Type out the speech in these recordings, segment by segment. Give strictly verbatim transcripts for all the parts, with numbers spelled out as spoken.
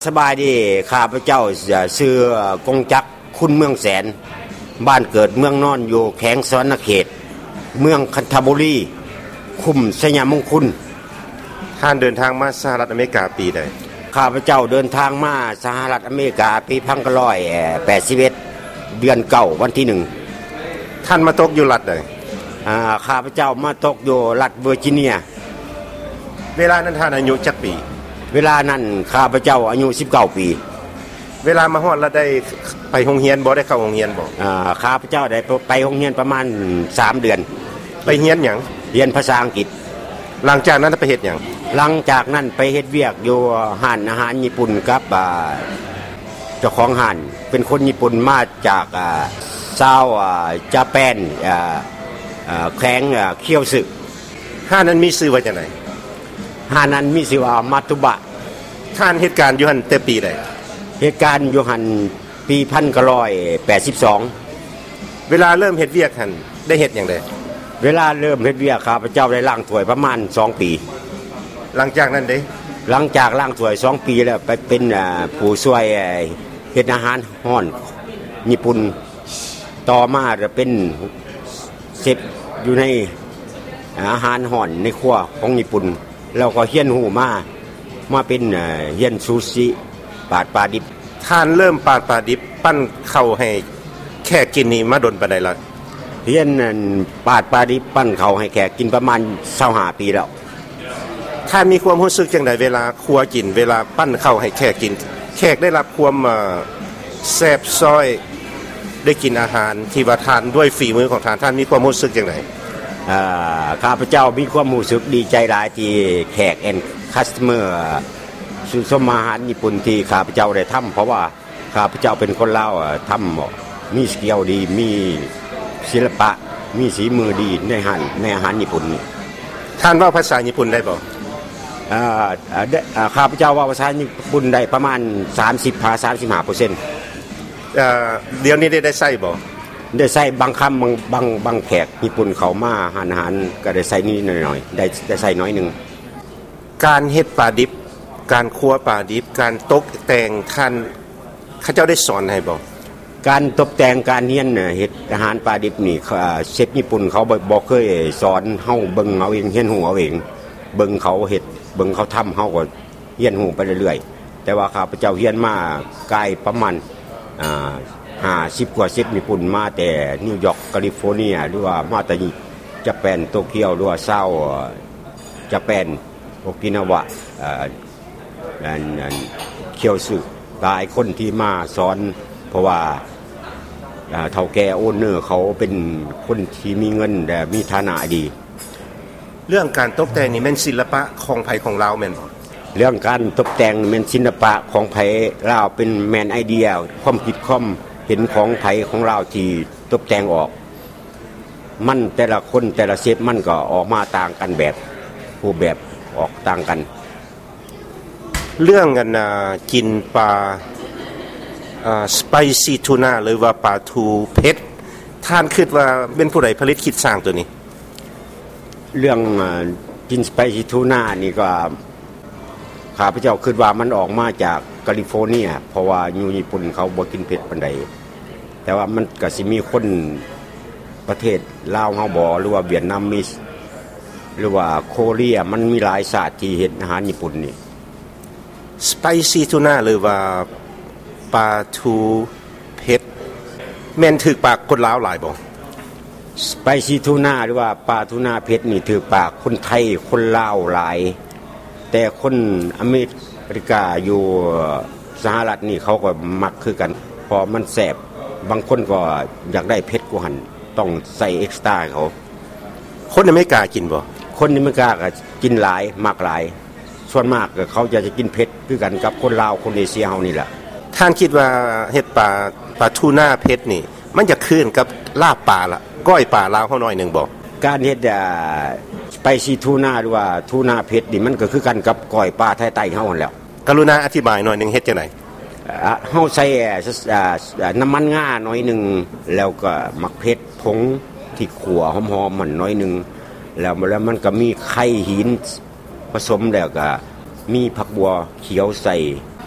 สบายดีข้าพเจ้าชื่อกงจักรคุณเมืองแสนบ้านเกิดเมืองนอนอยู่แขวงสวรรณเขตเมืองคันธบุรีคุ้มสยามมงคลท่านเดินทางมาสหรัฐอเมริกาปีใดข้าพเจ้าเดินทางมาสหรัฐอเมริกาปีพันเก้าร้อยแปดสิบเอ็ดเดือนเก้าวันที่หนึ่งท่านมาตกอยู่รัฐใดอ่าข้าพเจ้ามาตกอยู่รัฐเวอร์จิเนียเวลานั้นท่านอายุจักปีเวลานั้นข้าพเจ้าอายุสิบเก้าปีเวลามาฮอดแล้วได้ไปโรงเรียนบ่ได้เข้าโรงเรียนบ่อ่าข้าพเจ้าได้ไปโรงเรียนประมาณสามเดือนไปเรียนหยังเรียนภาษาอังกฤษหลังจากนั้นไปเฮ็ดหยังหลังจากนั้นไปเฮ็ดเวียกอยู่ร้านอาหารญี่ปุ่นกับอ่าเจ้าของร้านเป็นคนญี่ปุ่นมาจากอ่าชาวอ่าญี่ปุ่นอ่าอ่าแขวงอ่าเคียวสึร้านนั้นมีชื่อว่าจังได๋ร้านนั้นมีชื่อว่ามัตตุบะท่านเหตุการณ์อยู่หั่นแต่ปีใดเหตุการณ์อยู่หั่นปีพันเก้าร้อยแปดสิบสองเวลาเริ่มเฮ็ดเวียกหั่นได้เฮ็ดหยังไดเวลาเริ่มเฮ็ดเวียกข้าพเจ้าได้ล้างถ้วยประมาณสองปีหลังจากนั้นเด้หลังจากล้างถ้วยสองปีแล้วไปเป็นอ่าผู้ช่วยเฮ็ดอาหารฮ้อนญี่ปุ่นต่อมาจะเป็นเชฟอยู่ในอาหารฮ้อนในครัวของญี่ปุ่นแล้วก็เรียนรู้มามาเป็นเอ่อเรียนซูชิปาดปลาดิบท่านเริ่มปาดปลาดิบปั้นเข้าให้แขกกินนี่มาดนปานใดล่ะเรียนนั่นปาดปลาดิบปั้นเข้าให้แขกกินประมาณยี่สิบห้าปีแล้วท่านมีความรู้สึกจังไดเวลาครัวกินเวลาปั้นเข้าให้แขกกินแขกได้รับความเอ่อแซ่บซ้อยได้กินอาหารที่ว่าทานด้วยฝีมือของท่านท่านมีความรู้สึกจังไดอ่าข้าพเจ้ามีความรู้สึกดีใจหลายที่แขกแอนคัสเตอร์ชื่นชมอาหารญี่ปุ่นที่ข้าพเจ้าได้ทำเพราะว่าข้าพเจ้าเป็นคนลาวทำมีสกิลดีมีศิลปะมีฝีมือดีในอาหารในอาหารญี่ปุ่นท่านเว้าภาษาญี่ปุ่นได้บ่อ่าอ่าข้าพเจ้าเว้าภาษาญี่ปุ่นได้ประมาณสามสิบ สามสิบห้าเปอร์เซ็นต์เอ่อเดี๋ยวนี้ได้ได้ใช้บ่ได้ใช้บางคำบางบางบางแขกญี่ปุ่นเขามาหาอาหารก็ได้ใช้นิดหน่อยๆได้ได้ใช้น้อยนึงการเฮ็ดปลาดิบการคั่วปลาดิบการตกแต่งท่านเขาเจ้าได้สอนให้บ่การตกแต่งการเรียนเฮ็ดอาหารปลาดิบนี่เชฟญี่ปุ่นเขาบ่เคยสอนเฮาเบิ่งเอาเองเรียนรู้เอาเองเบิ่งเขาเฮ็ดเบิ่งเขาทำเฮาก็เรียนรู้ไปเรื่อยๆแต่ว่าข้าพเจ้าเรียนมาไกลประมาณอ่าห้าสิบกว่าเชฟญี่ปุ่นมาแต่นิวยอร์กแคลิฟอร์เนียหรือว่ามาแต่ญี่ปุ่นโตเกียวหรือว่าเซาญี่ปุ่นโอกินาวะเอ่ออันอันเคียวสึหลายคนที่มาสอนเพราะว่าเฒ่าแก่โอนเนอร์เขาเป็นคนที่มีเงินและมีฐานะดีเรื่องการตกแต่งนี่แม่นศิลปะของไผของลาวแม่นบ่เรื่องการตกแต่งแม่นศิลปะของไผลาวเป็นแม่นไอเดียความคิดความเห็นของไผของลาวที่ตกแต่งออกมันแต่ละคนแต่ละเชฟมันก็ออกมาต่างกันแบบผู้แบบออกต่างกันเรื่องกันน่ะกินปลาอ่าสไปซี่ทูน่าหรือว่าปลาทูเผ็ดท่านคิดว่าเป็นผู้ใดผลิตคิดสร้างตัวนี้เรื่องกินสไปซี่ทูน่านี่ก็ข้าพเจ้าคิดว่ามันออกมาจากแคลิฟอร์เนียเพราะว่าอยู่ญี่ปุ่นเขาบ่กินเผ็ดปานใดแต่ว่ามันก็สิมีคนประเทศลาวเฮาบ่หรือว่าเวียดนามมีหรือว่าโคเรียมันมีหลายชาติที่เฮ็ดอาหารญี่ปุ่นนี่สไปซี่ทูน่าหรือว่าปลาทูเผ็ดแม่นถึกปากคนลาวหลายบ่สไปซี่ทูน่าหรือว่าปลาทูน่าเผ็ดนี่ถึกปากคนไทยคนลาวหลายแต่คนอเมริกาอยู่สหรัฐนี่เขาก็มักคือกันพอมันแซ่บบางคนก็อยากได้เผ็ดกว่าหั่นต้องใส่เอ็กซ์ตร้าเขาคนอเมริกากินบ่คนอเมริกาก็กินหลายมากหลายส่วนมากเขาจะจะกินเผ็ดคือกันกับคนลาวคนเอเชียเฮานี่แหละท่านคิดว่าเฮ็ดปลาปลาทูน่าเผ็ดนี่มันจะคืนกับลาบปลาละก้อยปลาลาวเฮาหน่อยนึงบ่การเฮ็ดอ่าสไปซี่ทูน่าหรือว่าทูน่าเผ็ดนี่มันก็คือกันกับก้อยปลาไทยๆเฮานั่นแหละกรุณาอธิบายหน่อยนึงเฮ็ดจังได๋อ่าเฮาใส่อ่าน้ำมันงาหน่อยนึงแล้วก็มักเผ็ดผงที่ขั่วหอมๆมันหน่อยนึงแล้วแล้วมันก็มีไข่หินผสมแล้วก็มีผักบัวเขียวใส่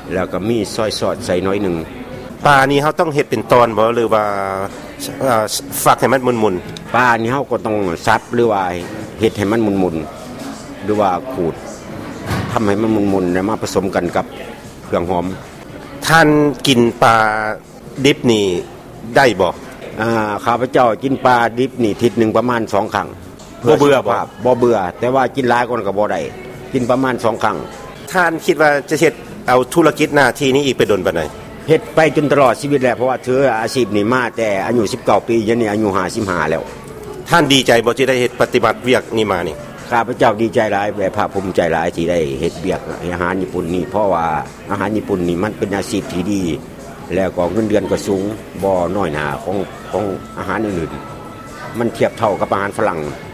แล้วก็มีซอยซอสใส่น้อยหนึงปลานี่เฮาต้องเฮ็ดเป็นตอนบ่หรือว่าเอ่อฝักให้มันมุนปลานี่เฮาก็ต้องซับหรือว่าเฮ็ดให้มันมุนๆหรือว่าขูดทำให้มันมุนๆแล้วมาผสมกันกับเครื่องหอมๆท่านกินปลาดิบนี่ได้บ่อ่าข้าพเจ้ากินปลาดิบนี่อาทิศนึงประมาณสองครั้งบ่เบื่อบ่บ่เบื่อแต่ว่ากินหลายคนก็บ่ได้กินประมาณสองครั้งท่านคิดว่าจะเฮ็ดเอาธุรกิจหน้าที่นี้อีกไปดนปานใดเฮ็ดไปจนตลอดชีวิตแหละเพราะว่าถืออาชีพนี่มาแต่อายุสิบเก้าปียันนี่อายุห้าสิบห้าแล้วท่านดีใจบ่ที่ได้เฮ็ดปฏิบัติเวียกนี่มานี่ข้าพเจ้าดีใจหลายแบบภาคภูมิใจหลายที่ได้เฮ็ดเบียกอาหารญี่ปุ่นนี่เพราะว่าอาหารญี่ปุ่นนี่มันเป็นอาชีพที่ดี แล้วก็เงินเดือนก็สูงบ่น้อยหน้าของของอาหารอื่นๆมันเทียบเท่ากับอาหารฝรั่ง